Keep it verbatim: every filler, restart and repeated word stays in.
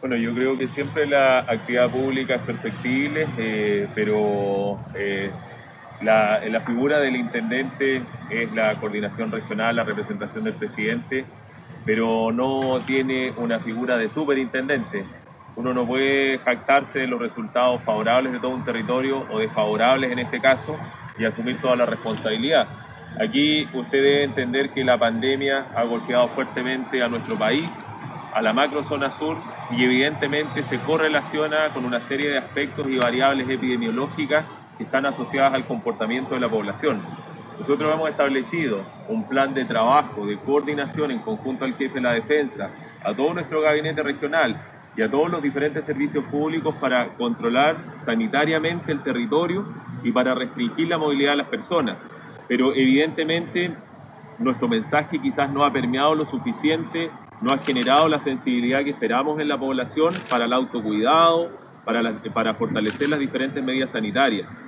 Bueno, yo creo que siempre la actividad pública es perfectible, eh, pero eh, la, la figura del intendente es la coordinación regional, la representación del presidente, pero no tiene una figura de superintendente. Uno no puede jactarse de los resultados favorables de todo un territorio o desfavorables en este caso y asumir toda la responsabilidad. Aquí usted debe entender que la pandemia ha golpeado fuertemente a nuestro país, a la macrozona sur, y evidentemente se correlaciona con una serie de aspectos y variables epidemiológicas que están asociadas al comportamiento de la población. Nosotros hemos establecido un plan de trabajo, de coordinación en conjunto al jefe de la defensa, a todo nuestro gabinete regional y a todos los diferentes servicios públicos para controlar sanitariamente el territorio y para restringir la movilidad de las personas. Pero evidentemente nuestro mensaje quizás no ha permeado lo suficiente, no ha generado la sensibilidad que esperamos en la población para el autocuidado, para, la, para fortalecer las diferentes medidas sanitarias.